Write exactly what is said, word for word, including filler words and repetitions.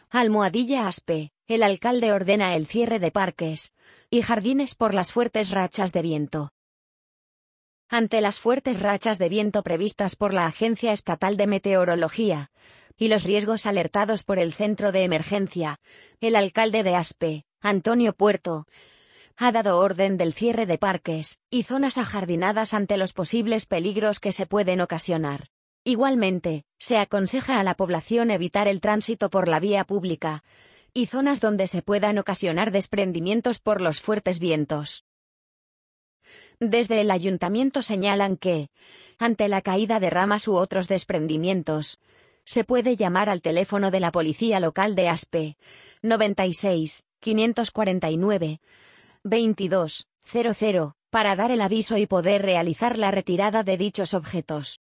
Almohadilla Aspe, el alcalde ordena el cierre de parques y jardines por las fuertes rachas de viento. Ante las fuertes rachas de viento previstas por la Agencia Estatal de Meteorología y los riesgos alertados por el Centro de Emergencia, el alcalde de Aspe, Antonio Puerto, ha dado orden del cierre de parques y zonas ajardinadas ante los posibles peligros que se pueden ocasionar. Igualmente, se aconseja a la población evitar el tránsito por la vía pública y zonas donde se puedan ocasionar desprendimientos por los fuertes vientos. Desde el ayuntamiento señalan que, ante la caída de ramas u otros desprendimientos, se puede llamar al teléfono de la Policía Local de Aspe, noventa y seis, quinientos cuarenta y nueve, veintidós, cero cero, para dar el aviso y poder realizar la retirada de dichos objetos.